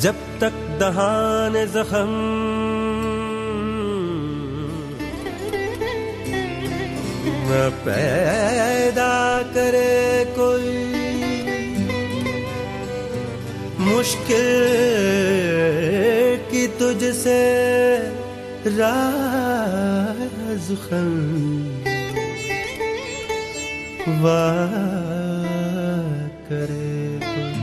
जब तक दहाने जख्म न पैदा करे कोई, मुश्किल की तुझसे राज़ ख़ुन वाह करे कोई।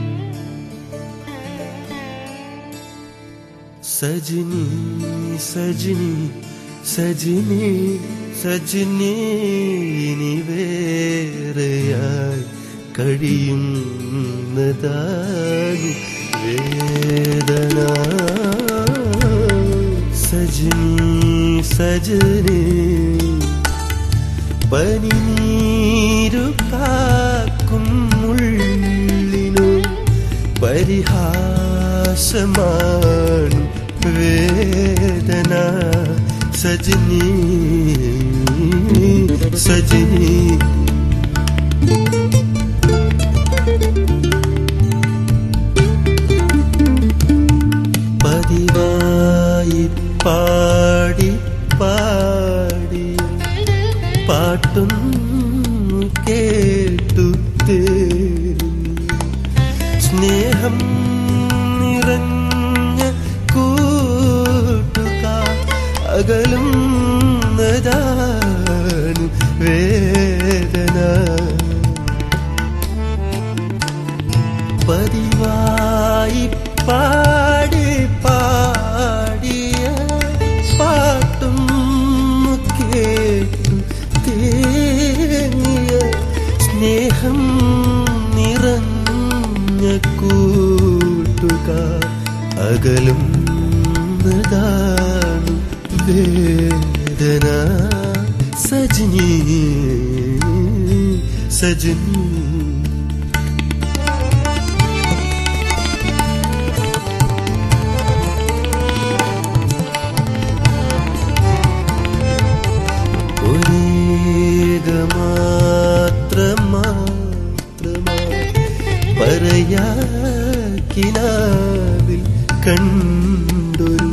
सजनी सजनी सजनी सजनी നിവേറയായി കഴിയുന്നതാണ് വേദന. സജനി സജനി പനിനീരു കാക്കും ഉള്ളിനു പരിഹാസമാണ് വേദന. സജനി സജനി പതിവായി പാടി പാടി പാട്ടും കേട്ടു സ്നേഹം നിറഞ്ഞ കൂട്ടുകാർ അകലുന്നതാണ് വേദന. പതിവായി പാടി പാടിയ പാട്ടും കേട്ടു തേങ്ങിയ സ്നേഹം നിറഞ്ഞ കൂട്ടുകാർ അകലുന്നതാണ് വേദന. സജനി സജനി പറയാക്കിനാവിൽ കണ്ടൊരു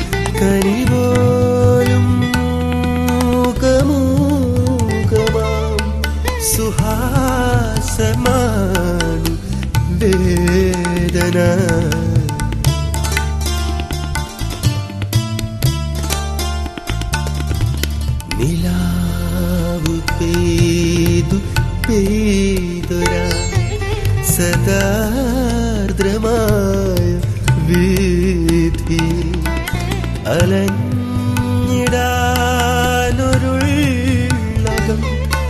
കനിപോലും മൂകമൂകമാം സുഹാസമാണ് വേദന. നിലാവു പെയ്തു പെയ്തൊരാ സദാർദ്രമായ വീഥി അലഞ്ഞിടാനൊരുള്ളകം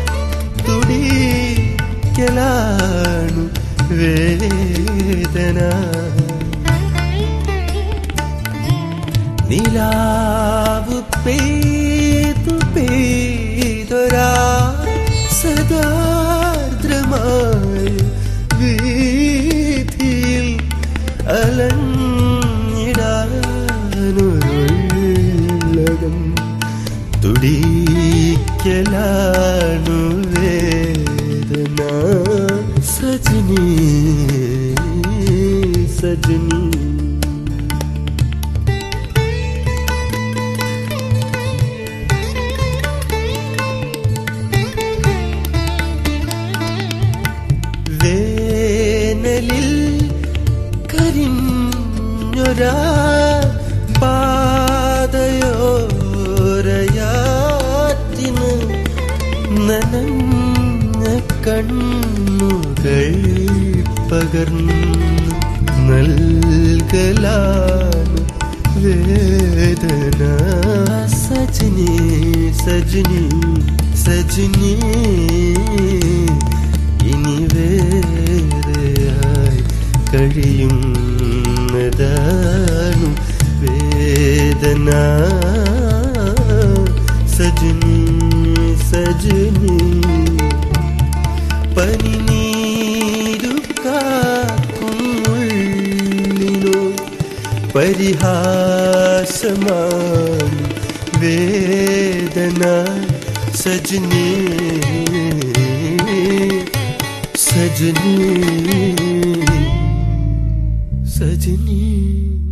തുടിക്കലാണു വേദന. നിലാവു പെയ്തു പെയ്തൊരാ സദാർദ്രമായ വീഥിയിൽ അലഞ്ഞിടാനൊരുള്ളകം തുടിക്കലാണു വേദന. സജനി സജനി കരിഞ്ഞൊരാ പാതയോരയാറ്റിന് നനഞ്ഞ കണ്ണുകൾ പകർന്നു നൽകലാണ് വേദന. സജനി സജനി സജനി ഇനി വേറെയായി കഴിയുന്നതാണു വേദന. സജനി സജനി പനിനീരു കാക്കും ഉള്ളിലോ പരിഹാസമാണ് വേദന. സജനി സജനി സജനി